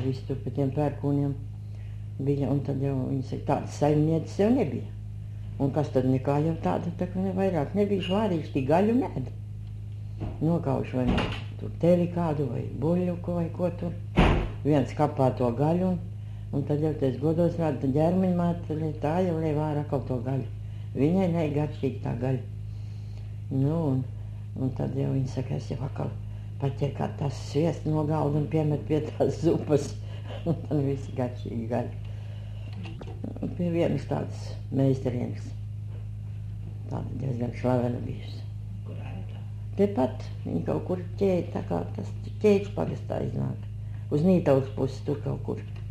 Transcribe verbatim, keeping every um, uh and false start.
visu tur pa tiem pērkūniem bija, un tad jau viņi saka, tādas saimnieces jau nebija. Un kas tad nekā jau tāda, tā kā vairāk nebija švārīgs, tik gaļu nēd. Nokaušu vai tur teli kādu, vai buļļuku, vai ko tur. Viens kapā to gaļu, un, un tad jau tais godos rāda, tad ģermeņa māte, tā jau lai vāra kaut to gaļu. Viņai negaršīgi tā gaļa. Nu, un, un tad jau viņi saka, es jau akal paķer kā tas sviests no galda un piemet pie tās zupas. Un tad visi garšīgi gaļa. Pie vienas tādas meistarienes. Tāda diezgan slavena bijusi. Kurā ir tā? Tepat viņi kaut kur ķēķi, tā kā tas ķēķis pagastā iznāk. Uz Nītavas puses tur kaut kur.